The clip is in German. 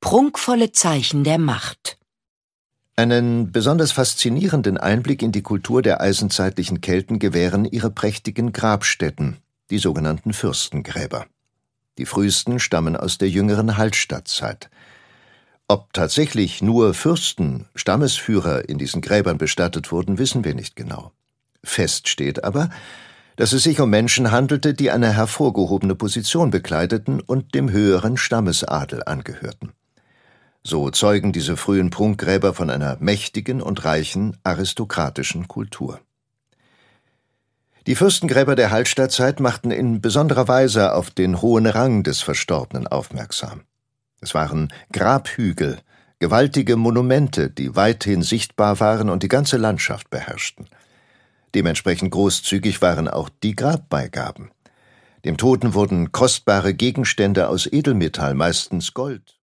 Prunkvolle Zeichen der Macht. Einen besonders faszinierenden Einblick in die Kultur der eisenzeitlichen Kelten gewähren ihre prächtigen Grabstätten, die sogenannten Fürstengräber. Die frühesten stammen aus der jüngeren Hallstattzeit. Ob tatsächlich nur Fürsten, Stammesführer in diesen Gräbern bestattet wurden, wissen wir nicht genau. Fest steht aber, dass es sich um Menschen handelte, die eine hervorgehobene Position bekleideten und dem höheren Stammesadel angehörten. So zeugen diese frühen Prunkgräber von einer mächtigen und reichen aristokratischen Kultur. Die Fürstengräber der Hallstattzeit machten in besonderer Weise auf den hohen Rang des Verstorbenen aufmerksam. Es waren Grabhügel, gewaltige Monumente, die weithin sichtbar waren und die ganze Landschaft beherrschten. Dementsprechend großzügig waren auch die Grabbeigaben. Dem Toten wurden kostbare Gegenstände aus Edelmetall, meistens Gold,